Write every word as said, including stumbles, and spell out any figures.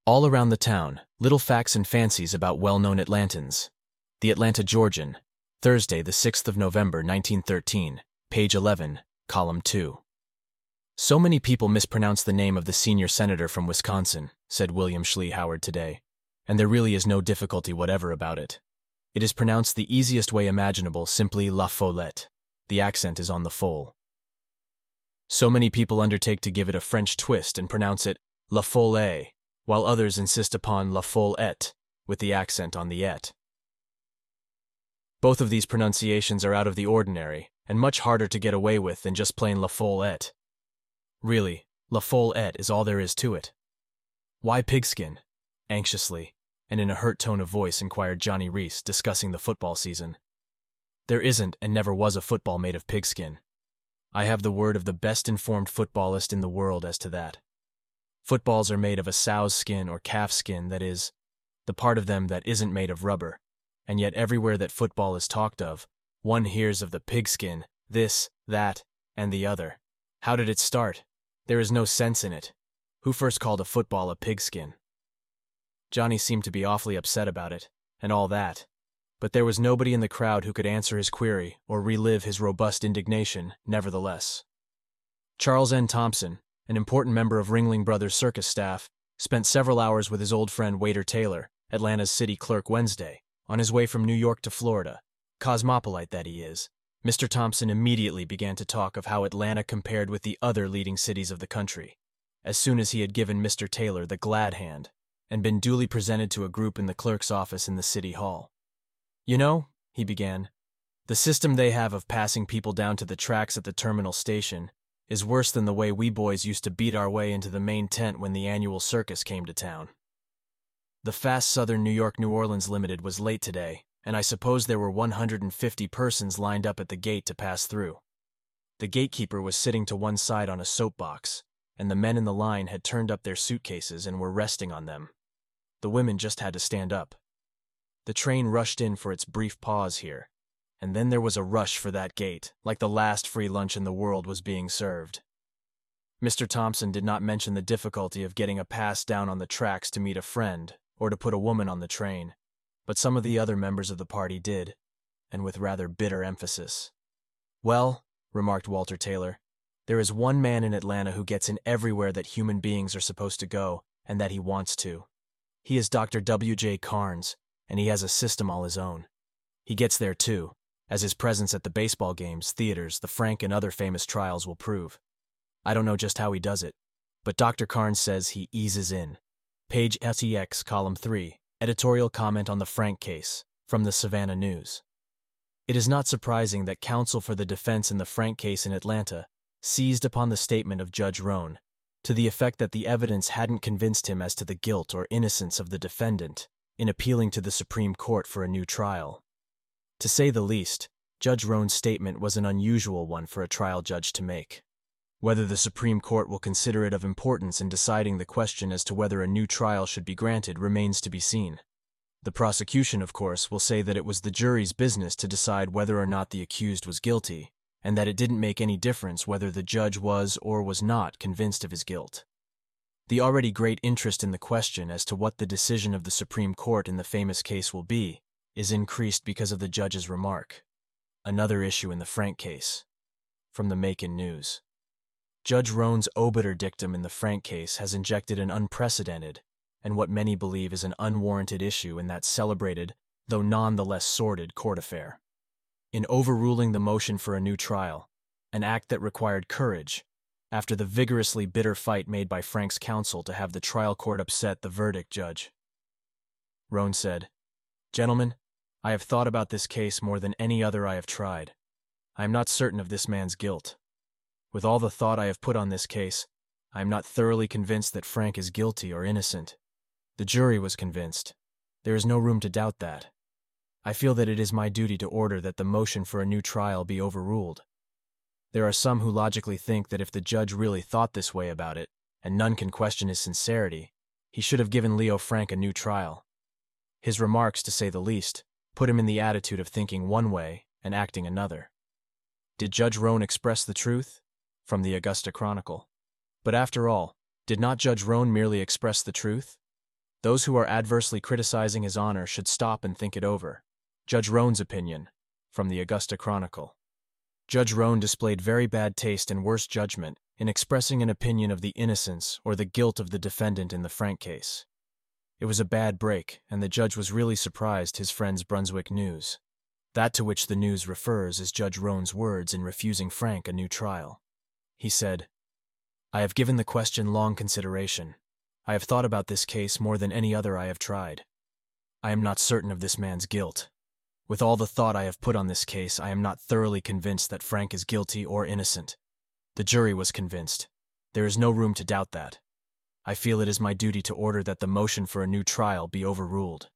All around the town, little facts and fancies about well-known Atlantans. The Atlanta Georgian, Thursday, the sixth of November, nineteen thirteen, page eleven, column two. So many people mispronounce the name of the senior senator from Wisconsin, said William Schley Howard today, and there really is no difficulty whatever about it. It is pronounced the easiest way imaginable, simply La Follette. The accent is on the foal. So many people undertake to give it a French twist and pronounce it La Folle, while others insist upon La Follette, with the accent on the et. Both of these pronunciations are out of the ordinary, and much harder to get away with than just plain La Follette. Really, La Follette is all there is to it. Why pigskin? Anxiously, and in a hurt tone of voice, inquired Johnny Reese, discussing the football season. There isn't and never was a football made of pigskin. I have the word of the best-informed footballist in the world as to that. Footballs are made of a sow's skin or calf skin, that is, the part of them that isn't made of rubber, and yet everywhere that football is talked of, one hears of the pigskin, this, that, and the other. How did it start? There is no sense in it. Who first called a football a pigskin? Johnny seemed to be awfully upset about it, and all that, but there was nobody in the crowd who could answer his query or relive his robust indignation, nevertheless. Charles N. Thompson, an important member of Ringling Brothers' circus staff, spent several hours with his old friend Waiter Taylor, Atlanta's city clerk, Wednesday, on his way from New York to Florida. Cosmopolite that he is, Mister Thompson immediately began to talk of how Atlanta compared with the other leading cities of the country, as soon as he had given Mister Taylor the glad hand and been duly presented to a group in the clerk's office in the city hall. You know, he began, the system they have of passing people down to the tracks at the terminal station is worse than the way we boys used to beat our way into the main tent when the annual circus came to town. The Fast Southern New York New Orleans Limited was late today, and I suppose there were one hundred fifty persons lined up at the gate to pass through. The gatekeeper was sitting to one side on a soapbox, and the men in the line had turned up their suitcases and were resting on them. The women just had to stand up. The train rushed in for its brief pause here, and then there was a rush for that gate, like the last free lunch in the world was being served. Mister Thompson did not mention the difficulty of getting a pass down on the tracks to meet a friend or to put a woman on the train, but some of the other members of the party did, and with rather bitter emphasis. Well, remarked Walter Taylor, there is one man in Atlanta who gets in everywhere that human beings are supposed to go, and that he wants to. He is Doctor W J Carnes, and he has a system all his own. He gets there too, as his presence at the baseball games, theaters, the Frank and other famous trials will prove. I don't know just how he does it, but Doctor Carnes says he eases in. Page S E X, column three, editorial comment on the Frank case, from the Savannah News. It is not surprising that counsel for the defense in the Frank case in Atlanta seized upon the statement of Judge Roan, to the effect that the evidence hadn't convinced him as to the guilt or innocence of the defendant, in appealing to the Supreme Court for a new trial. To say the least, Judge Roan's statement was an unusual one for a trial judge to make. Whether the Supreme Court will consider it of importance in deciding the question as to whether a new trial should be granted remains to be seen. The prosecution, of course, will say that it was the jury's business to decide whether or not the accused was guilty, and that it didn't make any difference whether the judge was or was not convinced of his guilt. The already great interest in the question as to what the decision of the Supreme Court in the famous case will be is increased because of the judge's remark. Another issue in the Frank case. From the Macon News. Judge Roan's obiter dictum in the Frank case has injected an unprecedented, and what many believe is an unwarranted issue in that celebrated, though none the less sordid, court affair. In overruling the motion for a new trial, an act that required courage, after the vigorously bitter fight made by Frank's counsel to have the trial court upset the verdict judge. Roan said, "Gentlemen, I have thought about this case more than any other I have tried. I am not certain of this man's guilt. With all the thought I have put on this case, I am not thoroughly convinced that Frank is guilty or innocent. The jury was convinced. There is no room to doubt that. I feel that it is my duty to order that the motion for a new trial be overruled. There are some who logically think that if the judge really thought this way about it, and none can question his sincerity, he should have given Leo Frank a new trial. His remarks, to say the least, put him in the attitude of thinking one way and acting another. Did Judge Roan express the truth? From the Augusta Chronicle. But after all, did not Judge Roan merely express the truth? Those who are adversely criticizing his honor should stop and think it over. Judge Roan's opinion, from the Augusta Chronicle. Judge Roan displayed very bad taste and worse judgment in expressing an opinion of the innocence or the guilt of the defendant in the Frank case. It was a bad break, and the judge was really surprised his friend's Brunswick news. That to which the news refers is Judge Roan's words in refusing Frank a new trial. He said, "I have given the question long consideration. I have thought about this case more than any other I have tried. I am not certain of this man's guilt. With all the thought I have put on this case, I am not thoroughly convinced that Frank is guilty or innocent. The jury was convinced. There is no room to doubt that. I feel it is my duty to order that the motion for a new trial be overruled."